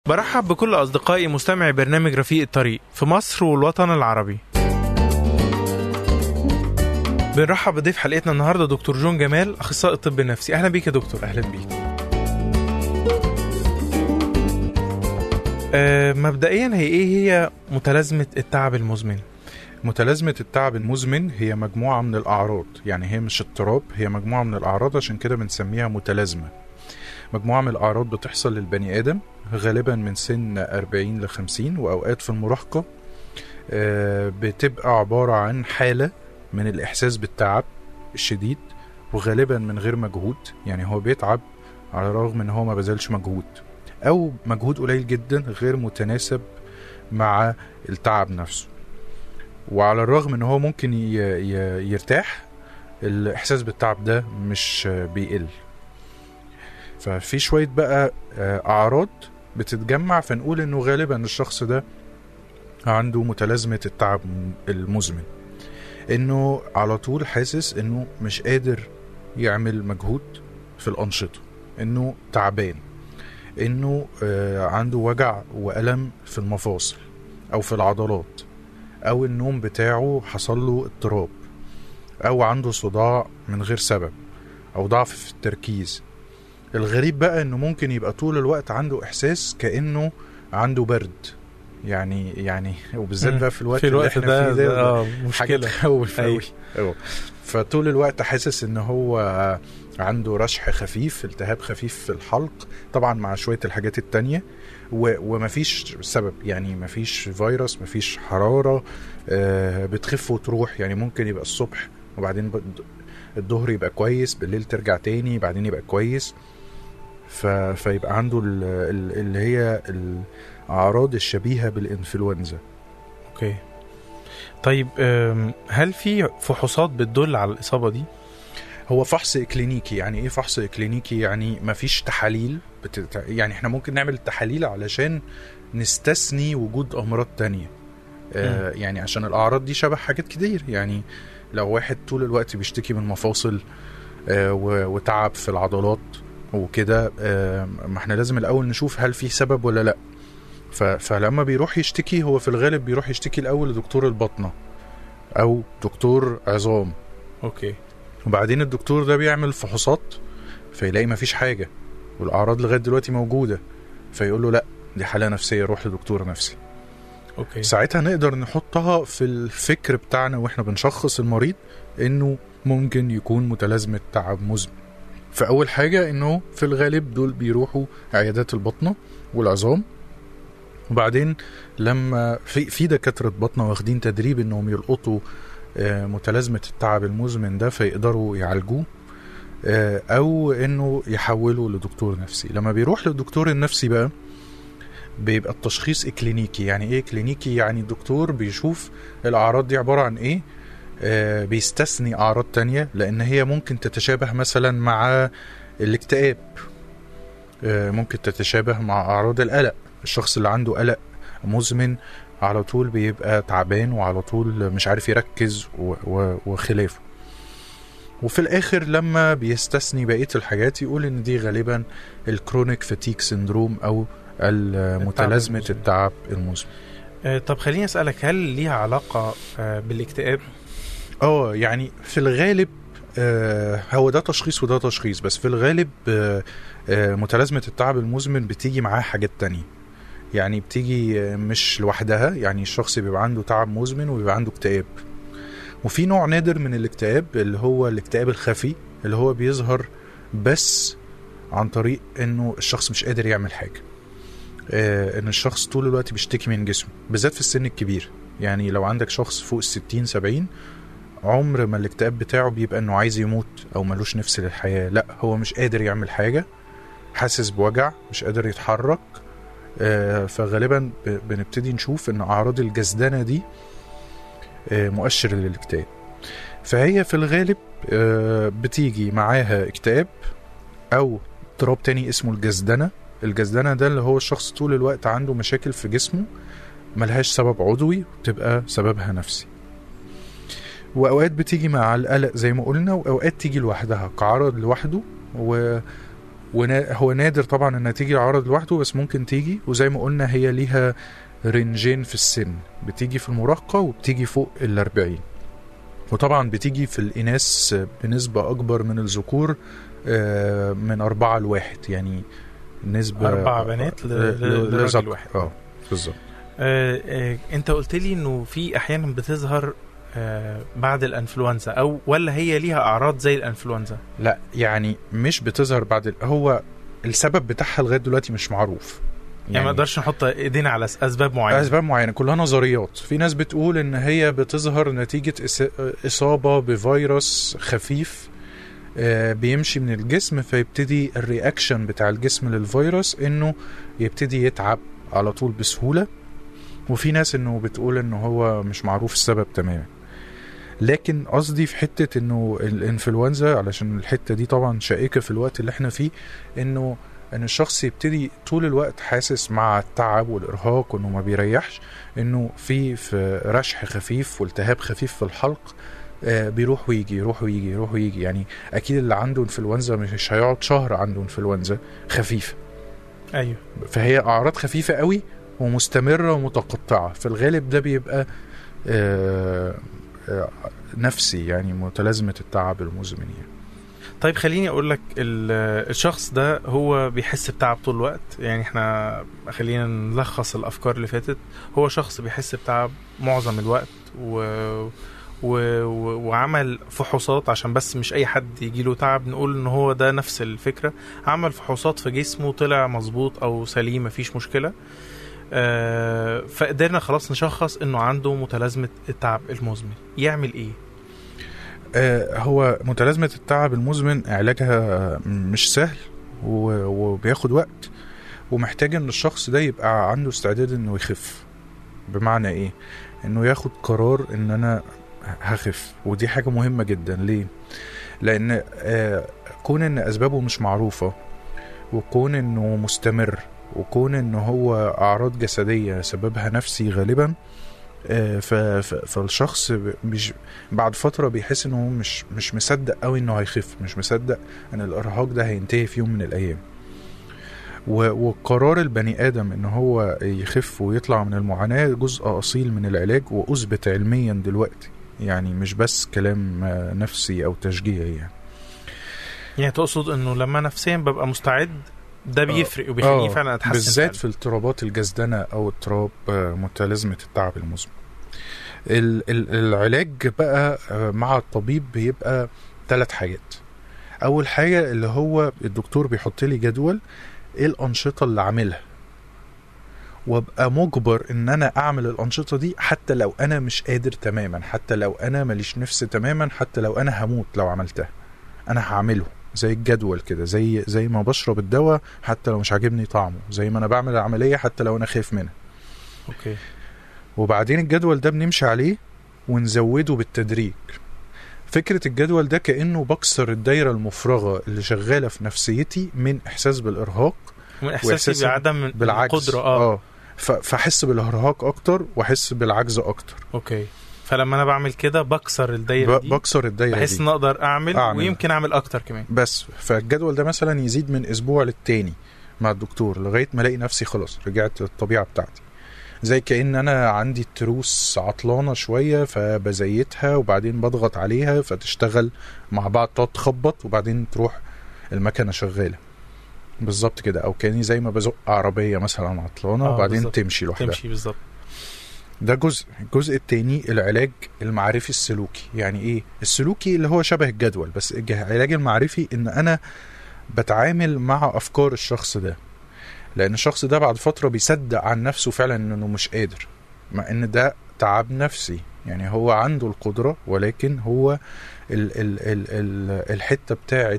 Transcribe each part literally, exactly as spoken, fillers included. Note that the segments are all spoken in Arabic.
برحب بكل أصدقائي مستمعي برنامج رفيق الطريق في مصر والوطن العربي. بنرحب بضيف حلقتنا النهاردة دكتور جون جمال، أخصائي الطب النفسي. أهلا بيك يا دكتور. أهلا بيك. أه مبدئيا هي إيه هي متلازمة التعب المزمن؟ متلازمة التعب المزمن هي مجموعة من الأعراض، يعني هي مش اضطراب، هي مجموعة من الأعراض، عشان كده بنسميها متلازمة. مجموعة من الأعراض بتحصل للبني آدم غالبا من سن أربعين لخمسين، وأوقات في المراهقة. أه بتبقى عبارة عن حالة من الإحساس بالتعب الشديد، وغالبا من غير مجهود، يعني هو بيتعب على الرغم ان هو ما بذلش مجهود، او مجهود قليل جدا غير متناسب مع التعب نفسه. وعلى الرغم ان هو ممكن يرتاح، الإحساس بالتعب ده مش بيقل. ففي شوية بقى أعراض بتتجمع، فنقول انه غالبا الشخص ده عنده متلازمة التعب المزمن. انه على طول حاسس انه مش قادر يعمل مجهود في الأنشطة، انه تعبان، انه آه عنده وجع وألم في المفاصل او في العضلات، او النوم بتاعه حصل له اضطراب، او عنده صداع من غير سبب، او ضعف في التركيز. الغريب بقى انه ممكن يبقى طول الوقت عنده احساس كأنه عنده برد، يعني يعني وبالذات بقى في الوقت, في الوقت اللي احنا ده, فيه ده, ده آه مشكلة تخوف قوي. فطول الوقت حاسس ان هو عنده رشح خفيف، التهاب خفيف في الحلق، طبعا مع شوية الحاجات التانية، ومفيش سبب، يعني مفيش فيروس، مفيش حرارة، آه بتخف وتروح. يعني ممكن يبقى الصبح وبعدين الظهر يبقى كويس، بالليل ترجع تاني، بعدين يبقى كويس. فيبقى عنده اللي هي الأعراض الشبيهة بالإنفلونزا. اوكي. طيب هل في فحوصات بتدل على الإصابة دي؟ هو فحص إكلينيكي. يعني إيه فحص إكلينيكي؟ يعني مفيش تحاليل بتت... يعني إحنا ممكن نعمل التحاليل علشان نستثني وجود أمراض تانية. آه يعني عشان الأعراض دي شبه حاجات كتير. يعني لو واحد طول الوقت بيشتكي من مفاصل آه وتعب في العضلات وكده، آه ما احنا لازم الأول نشوف هل في سبب ولا لأ. فلما بيروح يشتكي، هو في الغالب بيروح يشتكي الأول لدكتور البطنة أو دكتور عظام. أوكي. وبعدين الدكتور ده بيعمل فحوصات، فيلاقي مفيش حاجة والأعراض لغاية دلوقتي موجودة، فيقول له لأ دي حالة نفسية، روح لدكتور نفسي. أوكي. ساعتها نقدر نحطها في الفكر بتاعنا وإحنا بنشخص المريض إنه ممكن يكون متلازمة تعب مزمن. فأول حاجة إنه في الغالب دول بيروحوا عيادات البطنة والعظام، وبعدين لما في في دكاترة بطنة واخدين تدريب إنهم يلقطوا متلازمة التعب المزمن ده فيقدروا يعالجوه، أو إنه يحولوا لدكتور نفسي. لما بيروح للدكتور النفسي بقى بيبقى التشخيص إكلينيكي. يعني إيه إكلينيكي؟ يعني الدكتور بيشوف الأعراض دي عبارة عن إيه، بيستثني أعراض تانية لأن هي ممكن تتشابه مثلا مع الاكتئاب، ممكن تتشابه مع أعراض القلق. الشخص اللي عنده قلق مزمن على طول بيبقى تعبان وعلى طول مش عارف يركز وخلافه. وفي الآخر لما بيستثني بقية الحاجات يقول إن دي غالبا الكرونيك فاتيك سيندروم أو المتلازمة التعب المزمن. طب خليني أسألك، هل ليها علاقة بالاكتئاب؟ اه يعني في الغالب آه هو ده تشخيص وده تشخيص، بس في الغالب آه آه متلازمة التعب المزمن بتيجي معاه حاجات تانية. يعني بتيجي مش لوحدها، يعني الشخص بيبقى عنده تعب مزمن وبيبقى عنده اكتئاب. وفي نوع نادر من الاكتئاب اللي هو الاكتئاب الخفي، اللي هو بيظهر بس عن طريق انه الشخص مش قادر يعمل حاجة، آه ان الشخص طول الوقت بيشتكي من جسمه، بالذات في السن الكبير. يعني لو عندك شخص فوق الستين سبعين، عمر ما الاكتئاب بتاعه بيبقى انه عايز يموت او ملوش نفس للحياة، لا هو مش قادر يعمل حاجة، حاسس بوجع، مش قادر يتحرك. آه فغالبا بنبتدي نشوف ان اعراض الجزدنة دي آه مؤشر للاكتئاب. فهي في الغالب آه بتيجي معاها اكتئاب او اضطراب تاني اسمه الجزدنة. الجزدنة ده اللي هو الشخص طول الوقت عنده مشاكل في جسمه ملهاش سبب عضوي، وتبقى سببها نفسي. وأوقات بتيجي مع القلق زي ما قلنا، وأوقات تيجي لوحدها كعرض لوحده و... وهو نادر طبعا انها تيجي العرض لوحده، بس ممكن تيجي. وزي ما قلنا هي ليها رنجين في السن، بتيجي في المراهقة وبتيجي فوق الأربعين، وطبعا بتيجي في الإناث بنسبة أكبر من الذكور، من أربعة لواحد، يعني نسبة أربع بنات لراجل واحد. اه بالظبط. آه آه انت قلت لي انه في احيانا بتظهر آه بعد الانفلونزا، او ولا هي ليها اعراض زي الانفلونزا؟ لا يعني مش بتظهر بعد ال... هو السبب بتاعها لغايه دلوقتي مش معروف، يعني, يعني ما نقدرش نحط ايدينا على اسباب معينه. اسباب معينه كلها نظريات. في ناس بتقول ان هي بتظهر نتيجه اصابه بفيروس خفيف بيمشي من الجسم، فيبتدي الرياكشن بتاع الجسم للفيروس انه يبتدي يتعب على طول بسهوله. وفي ناس انه بتقول انه هو مش معروف السبب تماما. لكن قصدي في حته انه الانفلونزا، علشان الحته دي طبعا شائكه في الوقت اللي احنا فيه، انه ان الشخص يبتدي طول الوقت حاسس مع التعب والارهاق وانه ما بيريحش، انه في في رشح خفيف والتهاب خفيف في الحلق، آه بيروح ويجي يروح ويجي يروح ويجي. يعني اكيد اللي عنده انفلونزا مش هيقعد شهر عنده انفلونزا خفيفه. ايوه. فهي اعراض خفيفه قوي ومستمره ومتقطعه. في الغالب ده بيبقى آه آه نفسي، يعني متلازمه التعب المزمن يعني. طيب خليني اقول لك، الشخص ده هو بيحس بتعب طول الوقت، يعني احنا خلينا نلخص الافكار اللي فاتت. هو شخص بيحس بتعب معظم الوقت و... و... وعمل فحوصات، عشان بس مش اي حد يجي له تعب نقول ان هو ده نفس الفكرة. عمل فحوصات في جسمه طلع مظبوط او سليم، مفيش مشكلة. آه فقدرنا خلاص نشخص انه عنده متلازمة التعب المزمن. يعمل ايه؟ هو متلازمة التعب المزمن علاجها مش سهل وبياخد وقت، ومحتاج ان الشخص ده يبقى عنده استعداد انه يخف. بمعنى ايه؟ انه ياخد قرار ان انا هخف. ودي حاجة مهمة جدا. ليه؟ لان كون ان اسبابه مش معروفة، وكون انه مستمر، وكون انه هو اعراض جسدية سببها نفسي غالبا، فالشخص مش بعد فترة بيحس انه مش مش مصدق قوي انه هيخف، مش مصدق ان الارهاق ده هينتهي في يوم من الايام. وقرار البني ادم ان هو يخف ويطلع من المعاناة جزء اصيل من العلاج، واثبت علميا دلوقتي، يعني مش بس كلام نفسي او تشجيعي. يعني يعني تقصد انه لما نفسيا ببقى مستعد ده بيفرق وبيخليني فعلا اتحسن، بالذات في اضطرابات الجزدنة او اضطراب متلازمة التعب المزمن. العلاج بقى مع الطبيب بيبقى ثلاث حاجات. اول حاجة اللي هو الدكتور بيحط لي جدول ايه الانشطة اللي عاملها، وابقى مجبر ان انا اعمل الانشطة دي حتى لو انا مش قادر تماما، حتى لو انا ماليش نفس تماما، حتى لو انا هموت لو عملتها انا هعمله. زي الجدول كده، زي زي ما بشرب الدواء حتى لو مش عاجبني طعمه، زي ما انا بعمل العملية حتى لو انا خايف منها. اوكي. وبعدين الجدول ده بنمشي عليه ونزوده بالتدريج. فكرة الجدول ده كأنه بكسر الدايرة المفرغة اللي شغالة في نفسيتي من إحساس بالإرهاق، من إحساسي بعدم القدرة اه, آه. فأحس بالإرهاق أكتر وأحس بالعجز أكتر. أوكي. فلما أنا بعمل كده بكسر الدايرة دي، بكسر الدايرة بحس إن أقدر أعمل, أعمل ويمكن أعمل أكتر كمان. بس فالجدول ده مثلا يزيد من أسبوع للتاني مع الدكتور لغاية ما ألاقي نفسي خلاص رجعت للطبيعة بتاعتي. زي كأن أنا عندي التروس عطلانة شوية فبزيتها وبعدين بضغط عليها فتشتغل مع بعض، تقعد تخبط وبعدين تروح المكنة شغالة. بالظبط كده. أو كأني زي ما بزق عربية مثلا عطلانة آه وبعدين بالزبط. تمشي لوحدها. تمشي بالظبط. ده جزء. الجزء التاني العلاج المعرفي السلوكي. يعني إيه السلوكي؟ اللي هو شبه الجدول، بس العلاج المعرفي إن أنا بتعامل مع أفكار الشخص ده، لأن الشخص ده بعد فترة بيصدق عن نفسه فعلا أنه مش قادر، مع أن ده تعب نفسي. يعني هو عنده القدرة، ولكن هو ال ال ال ال الحتة بتاعت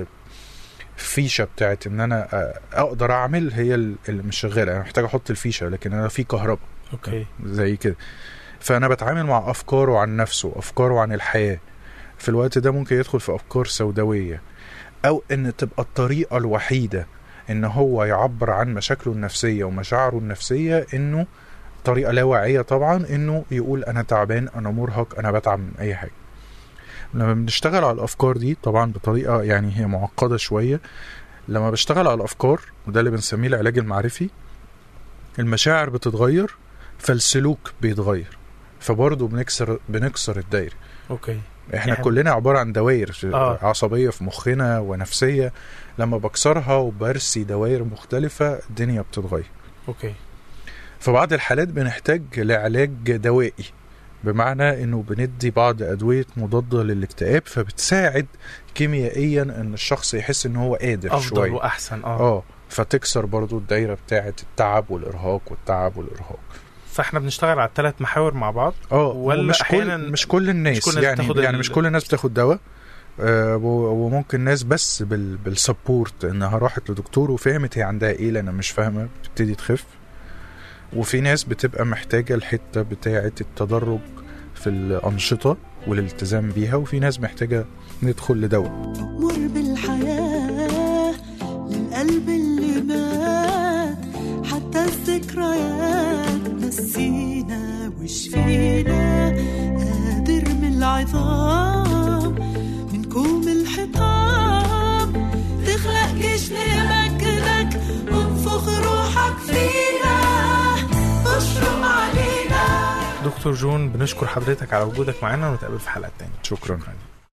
فيشة بتاعت أن أنا أقدر أعمل هي اللي مش شغالة. أنا محتاج أحط الفيشة لكن أنا في كهرباء. أوكي. زي كده. فأنا بتعامل مع أفكاره عن نفسه، أفكاره عن الحياة. في الوقت ده ممكن يدخل في أفكار سوداوية، أو أن تبقى الطريقة الوحيدة ان هو يعبر عن مشاكله النفسية ومشاعره النفسية انه طريقة لا واعية طبعا، انه يقول انا تعبان، انا مرهق، انا بتعب من اي حاجة. لما بنشتغل على الافكار دي طبعا بطريقة يعني هي معقدة شوية، لما بشتغل على الافكار، وده اللي بنسميه العلاج المعرفي، المشاعر بتتغير فالسلوك بيتغير، فبرضه بنكسر بنكسر الدايره. اوكي. احنا يعني كلنا عباره عن دوائر آه. عصبيه في مخنا ونفسيه، لما بكسرها وبرسي دوائر مختلفه الدنيا بتتغير. اوكي. في بعض الحالات بنحتاج لعلاج دوائي، بمعنى انه بندي بعض ادويه مضاده للاكتئاب فبتساعد كيميائيا ان الشخص يحس ان هو قادر افضل شويه واحسن. اه اه فتكسر برضو الدايره بتاعه التعب والارهاق والتعب والارهاق. فاحنا بنشتغل على الثلاث محاور مع بعض. اه ولا مش أحياناً كل مش كل الناس مش كل الناس يعني بتاخد يعني ال- مش كل الناس بتاخد دواء. آه و- وممكن ناس بس بال بالسبورت انها راحت لدكتور وفهمت هي عندها ايه لان مش فاهمه بتبتدي تخف. وفي ناس بتبقى محتاجه الحته بتاعه التدرج في الانشطه والالتزام بيها، وفي ناس محتاجه ندخل لدواء. مر بالحياة للقلب اللي مات، حتى الذكريات نسينا وش فينا، قادر من العظام من كوم الحطام تخلق جيش لمجدك وانفخ روحك فينا تشرب علينا. دكتور جون، بنشكر حضرتك على وجودك معنا ونتقابل في حلقة تانية. شكرا.